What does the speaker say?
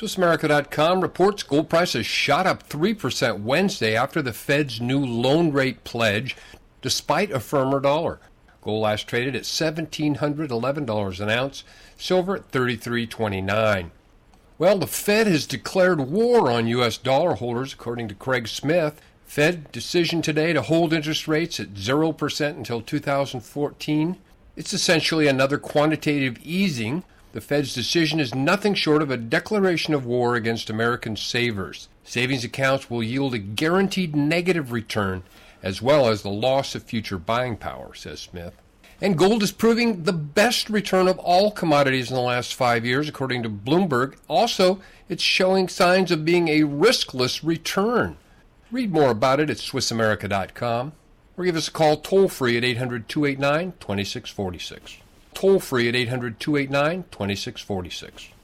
SwissAmerica.com reports gold prices shot up 3% Wednesday after the Fed's new loan rate pledge, despite a firmer dollar. Gold last traded at $1,711 an ounce, silver at $33.29. Well, the Fed has declared war on U.S. dollar holders, according to Craig Smith. Fed decision today to hold interest rates at 0% until 2014. It's essentially another quantitative easing. The Fed's decision is nothing short of a declaration of war against American savers. Savings accounts will yield a guaranteed negative return, as well as the loss of future buying power, says Smith. And gold is proving the best return of all commodities in the last 5 years, according to Bloomberg. Also, it's showing signs of being a riskless return. Read more about it at SwissAmerica.com or give us a call toll-free at 800-289-2646. Toll-free at 800-289-2646.